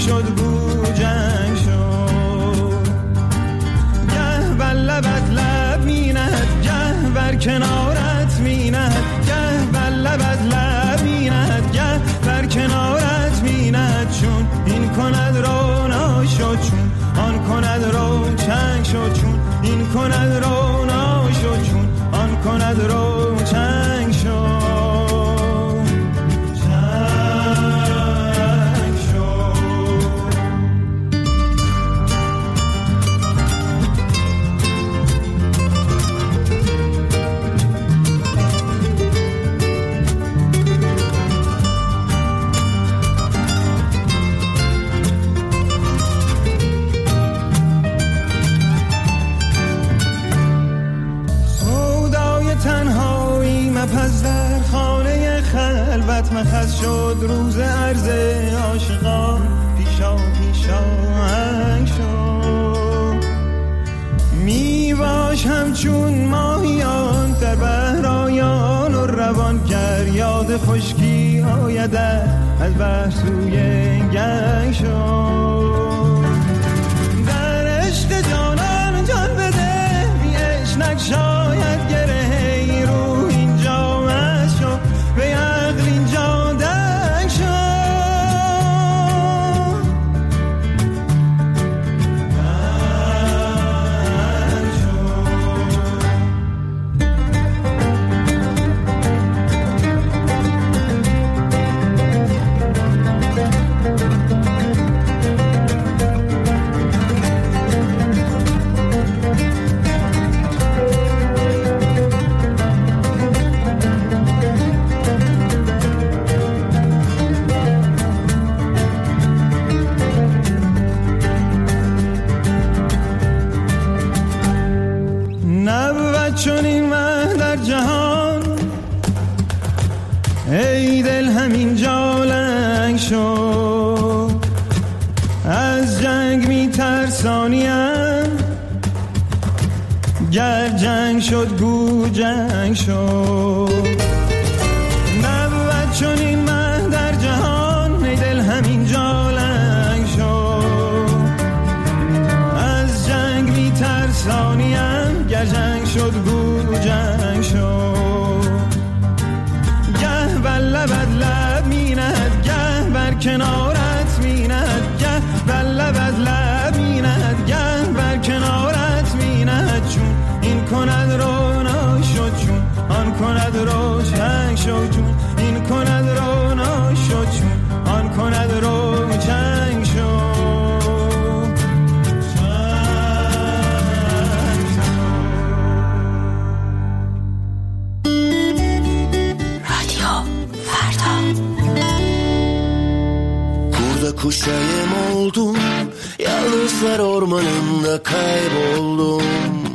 شد گو جنگ شد. گه بر لبت لب می نهد، گه بر کنارت می نهد، گه بر لبت لب می نهد، گه بر کنارت می نهد. چون این کند رونا شد، چون آن کند رو چنگ شد، چون این کند رونا شد، چون آن کند رو چنگ شد. پس در خانه خلوت مخص شد، روز عرض عاشقان پیشا هنگ شد. می باش همچون ماهیان در بحرایان و روان، گر یاد خشکی آید از بحر سوی گنگ شد. در عشق جانان جان بده، بی عشق نگشاید گره رو به عقل اینجا دنگ شد. چون این مه در جهان، ای دل همین جا لنگ شد. از جنگ می ترسانیم، گر جنگ شد گو جنگ شد. نبود چون این مه در جهان، ای دل همین جا لنگ شد. از جنگ می ترسانیم، گر جنگ شد گو جنگ شد. گه بر لبت لب می نهد، گه بر کنارت می نهد، گه بر لبت لب می نهد، گه بر کنارت می نهد. چون این کند رونا شد، چون آن کند روشن شد، چون این کند رونا شد، چون آن کند روشن شد. Kuşayım oldum, yalnızlar ormanında kayboldum.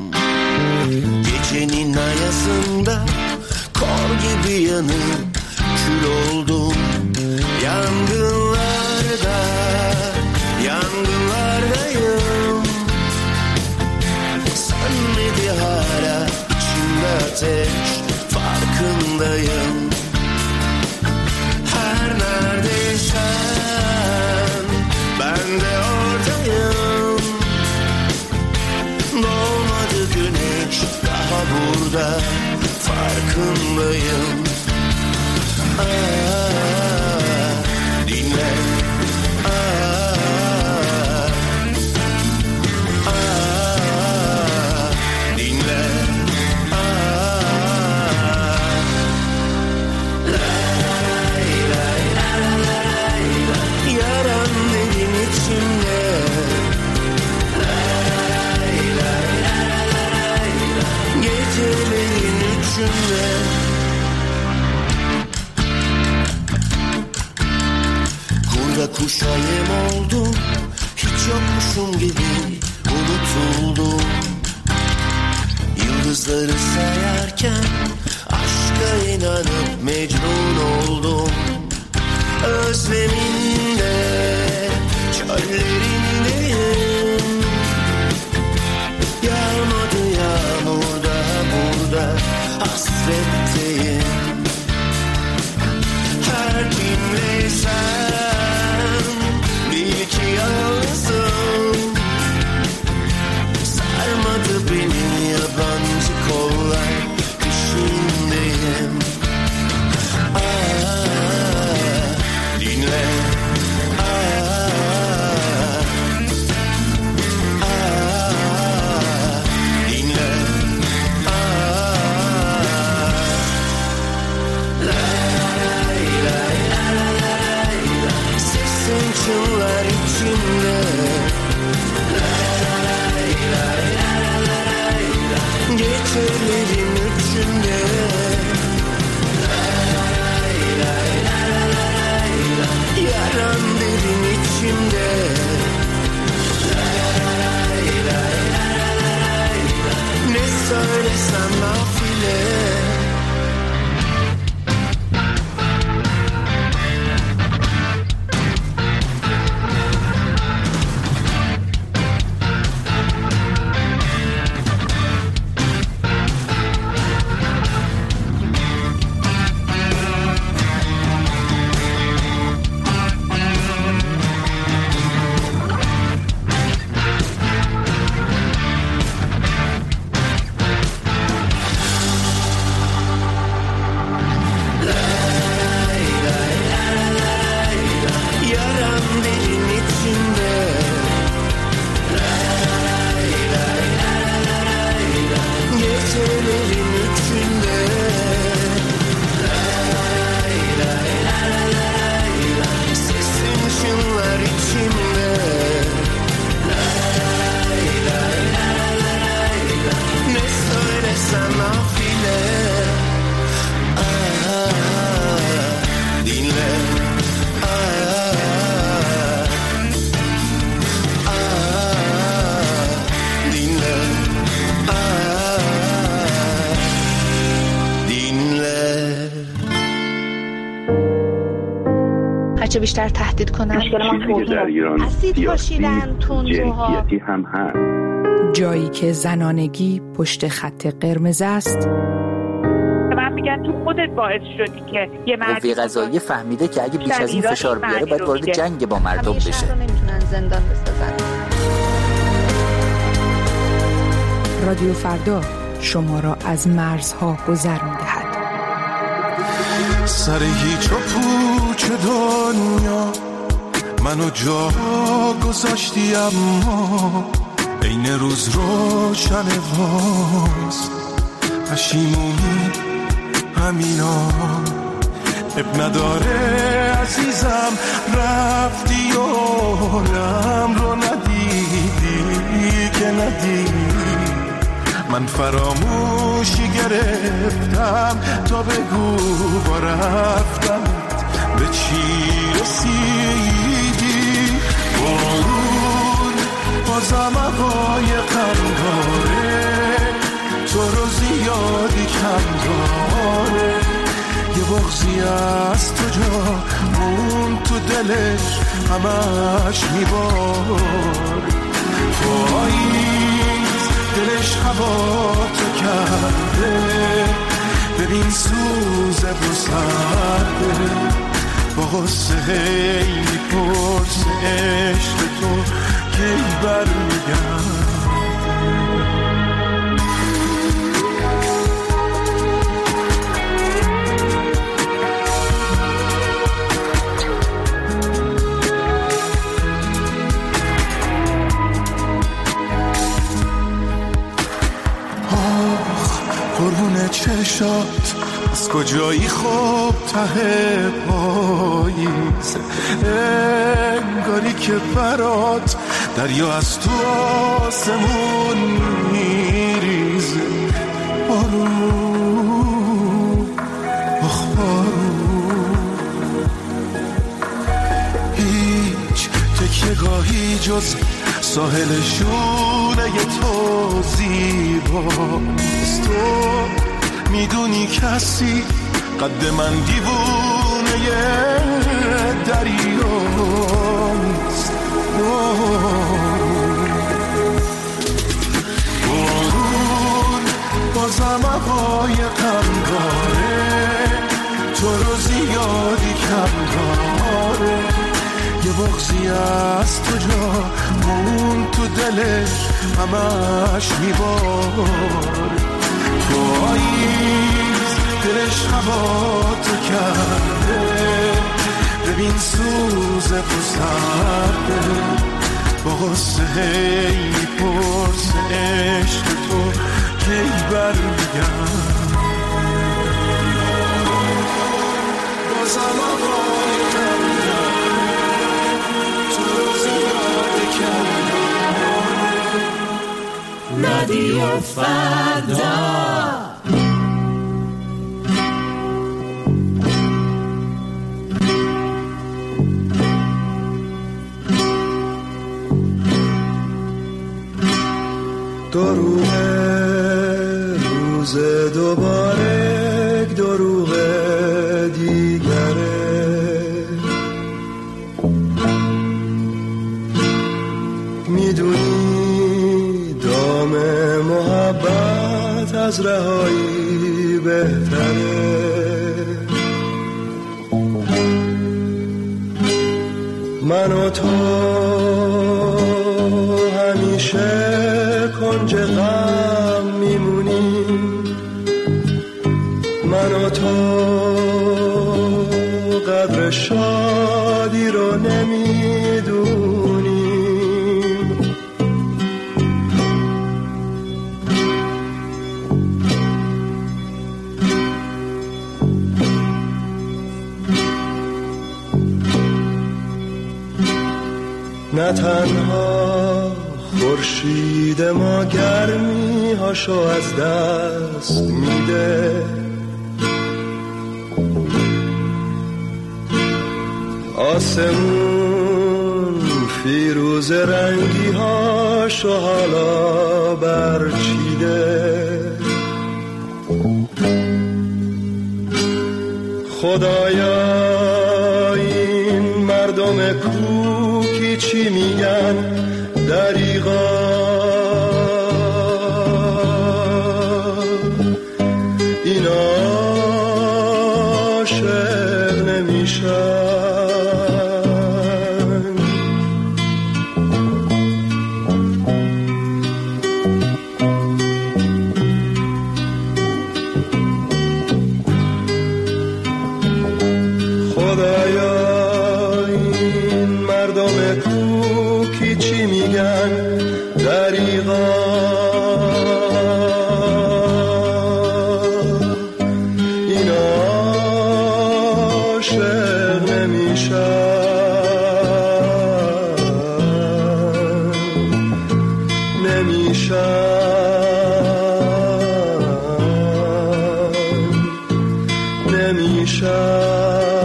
Gecenin ayasında kor gibi yanıp kül oldum. Yangınlardayım. Sönmedi hala içimde ateş, farkındayım. Her neredeysen ben de oradayım. Doğmadı güneş daha burada, farkındayım. Dinle. Dinle. Yaran benim içimde. Gecelerin üçünde. Kurda kuşa yem oldum, hiç yokmuşum gibi unutuldum. Yıldızları sayarken aşka inanıp mecnun oldum. Özleminde, çöllerindeyim. Yağmadı yağmur daha burada, hasretteyim. Her kimleysen bil ki içimde. Yaran derin içimde. Ne söylesem nafile. هرچه بیشتر تهدید کنن اسید پاشیدن تندروها هم هست. جایی که زنانگی پشت خط قرمز است. من میگن تو خودت باعث شدی که یه مردی قضاییه فهمیده که اگه بیش از این فشار بیاره باید وارد جنگ با مردم بشه. همیشه نمیتونن زندان بسازن. رادیو فردا شما را از مرزها گذر می‌دهد. سر هیچ و پوچ دنیا منو جا گذاشتی، اما این روز روشن واست. پشیمونی همینا اب نداره عزیزم، رفتی و عالم رو ندیدی که ندیدی. من فراموشی گرفتم تا بگو با رفتمت به چی رسیدی. بارون بازم هوای غم داره، تو رو زیادی کم داره. یه بغضی از تو جا مون تو دلش همش میبار. پاییز دلش هوا تو کرده، ببین سوزه و سرده. با غصه هی میپرس عشق تو کی برمیگرده. قربون چشات از کجایی خوب ته پاییز، انگاری که برات دریا از تو آسمون میریزه. بارون آخ بارون، هیچ تکیه‌گاهی جز ساحل شونه تو زیباست. تو میدونی کسی قد من دیوونه دریاست. بارون بازم هوای غم داره، تو رو زیادی کم داره. یه بغضی از تو جا مون تو دلش همش میبار. پاییز دلش هوا تو کرده، ببین سوزه و سرده. با غصه هی میپرس عشق تو کی برمیگرده. بازم آقای غم داره، تو رو زیاده کرده. رادیو فردا دروغ روز دوباره دروغ دیگره، میدونی دام محبت از رهایی بهتره. من و تو همیشه کنج غم میمونیم، من و تو قدر شادی رو نمیدونیم. نه تنها خورشید ما گرمی هاشو از دست میده، آسمون فیروز رنگی هاشو حالا برچیده. خدایا این مردم کوکی چی میگن دریغا، اینا عاشق نمیشن. نمیشن